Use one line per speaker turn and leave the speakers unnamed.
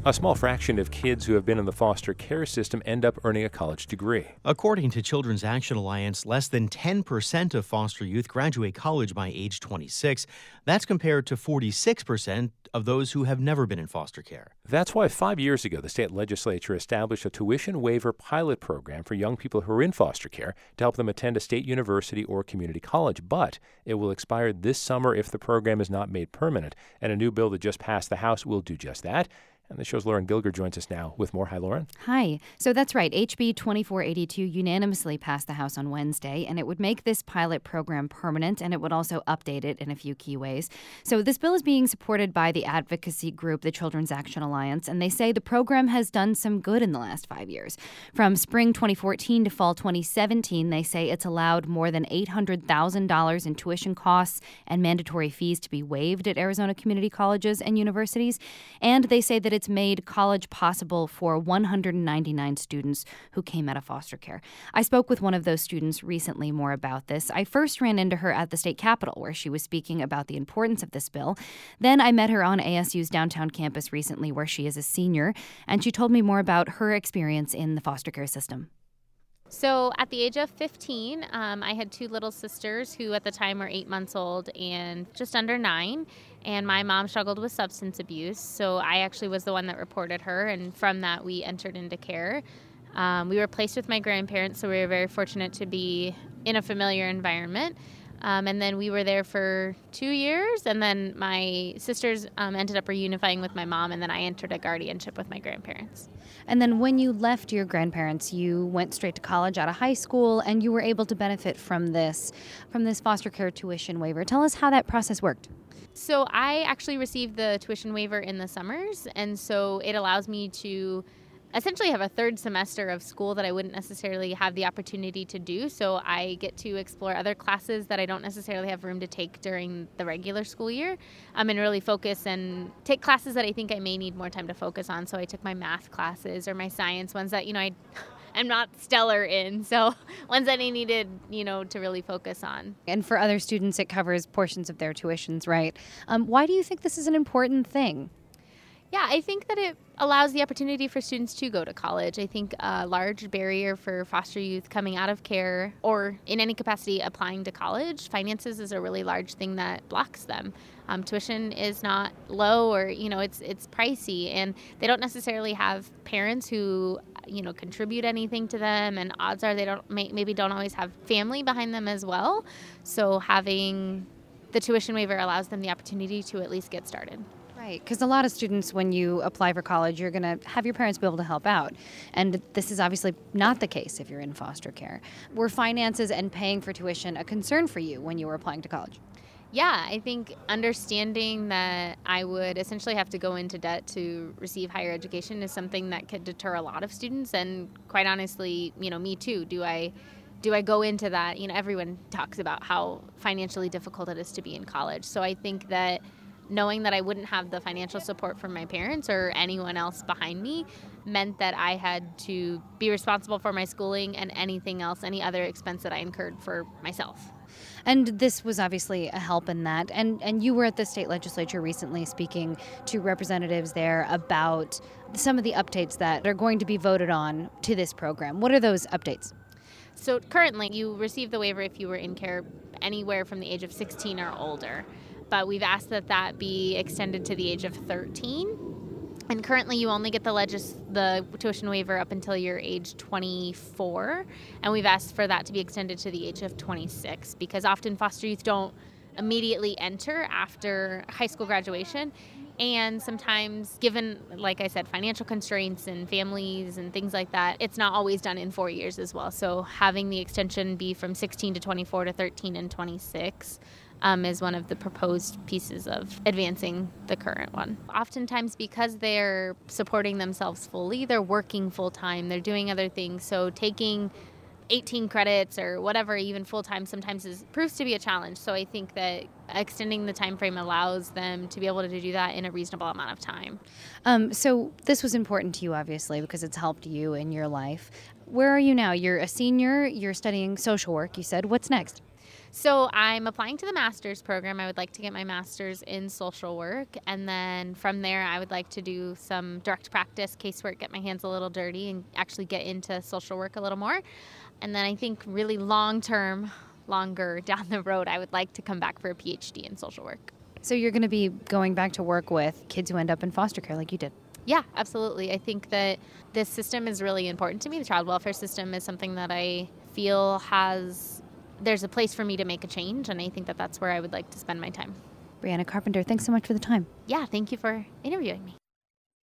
A small fraction of kids who have been in the foster care system end up earning a college degree.
According to Children's Action Alliance, less than 10% of foster youth graduate college by age 26. That's compared to 46% of those who have never been in foster care.
That's why 5 years ago, the state legislature established a tuition waiver pilot program for young people who are in foster care to help them attend a state university or community college. But it will expire this summer if the program is not made permanent. And a new bill that just passed the House will do just that. And the show's Lauren Gilger joins us now with more. Hi, Lauren.
Hi. So that's right. HB 2482 unanimously passed the House on Wednesday, and it would make this pilot program permanent, and it would also update it in a few key ways. So this bill is being supported by the advocacy group, the Children's Action Alliance, and they say the program has done some good in the last 5 years. From spring 2014 to fall 2017, they say it's allowed more than $800,000 in tuition costs and mandatory fees to be waived at Arizona community colleges and universities. And they say that it's made college possible for 199 students who came out of foster care. I spoke with one of those students recently more about this. I first ran into her at the state capitol where she was speaking about the importance of this bill. Then I met her on ASU's downtown campus recently where she is a senior, and she told me more about her experience in the foster care system.
So at the age of 15, I had two little sisters who at the time were 8 months old and just under 9. And my mom struggled with substance abuse. So I actually was the one that reported her. And from that, we entered into care. We were placed with my grandparents, so we were very fortunate to be in a familiar environment. And then we were there for 2 years, and then my sisters ended up reunifying with my mom, and then I entered a guardianship with my grandparents.
And then when you left your grandparents, you went straight to college out of high school, and you were able to benefit from this foster care tuition waiver. Tell us how that process worked.
So I actually received the tuition waiver in the summers, and so it allows me to essentially have a third semester of school that I wouldn't necessarily have the opportunity to do. So I get to explore other classes that I don't necessarily have room to take during the regular school year, and really focus and take classes that I think I may need more time to focus on. So I took my math classes or my science ones that, I'm not stellar in, so ones that I needed, to really focus on.
And for other students, it covers portions of their tuitions, right? Why do you think this is an important thing?
Yeah, I think that it allows the opportunity for students to go to college. I think a large barrier for foster youth coming out of care or in any capacity applying to college, finances is a really large thing that blocks them. Tuition is not low or, it's pricey, and they don't necessarily have parents who, contribute anything to them, and odds are they don't always have family behind them as well. So having the tuition waiver allows them the opportunity to at least get started.
Right, because a lot of students, when you apply for college, you're going to have your parents be able to help out. And this is obviously not the case if you're in foster care. Were finances and paying for tuition a concern for you when you were applying to college?
Yeah, I think understanding that I would essentially have to go into debt to receive higher education is something that could deter a lot of students. And quite honestly, me too. Do I go into that? Everyone talks about how financially difficult it is to be in college. So I think that knowing that I wouldn't have the financial support from my parents or anyone else behind me meant that I had to be responsible for my schooling and anything else, any other expense that I incurred for myself.
And this was obviously a help in that. And you were at the state legislature recently speaking to representatives there about some of the updates that are going to be voted on to this program. What are those updates?
So currently, you receive the waiver if you were in care anywhere from the age of 16 or older. But we've asked that be extended to the age of 13. And currently you only get the tuition waiver up until you're age 24. And we've asked for that to be extended to the age of 26 because often foster youth don't immediately enter after high school graduation. And sometimes, given, like I said, financial constraints and families and things like that, it's not always done in 4 years as well. So having the extension be from 16 to 24 to 13 and 26 is one of the proposed pieces of advancing the current one. Oftentimes, because they're supporting themselves fully, they're working full-time, they're doing other things. So taking 18 credits or whatever, even full-time, sometimes proves to be a challenge. So I think that extending the time frame allows them to be able to do that in a reasonable amount of time.
So this was important to you, obviously, because it's helped you in your life. Where are you now? You're a senior, you're studying social work, you said. What's next?
So I'm applying to the master's program. I would like to get my master's in social work. And then from there, I would like to do some direct practice casework, get my hands a little dirty and actually get into social work a little more. And then I think really longer down the road, I would like to come back for a PhD in social work.
So you're going to be going back to work with kids who end up in foster care like you did?
Yeah, absolutely. I think that this system is really important to me. The child welfare system is something that I feel there's a place for me to make a change, and I think that that's where I would like to spend my time.
Brianna Carpenter, thanks so much for the time.
Yeah, thank you for interviewing me.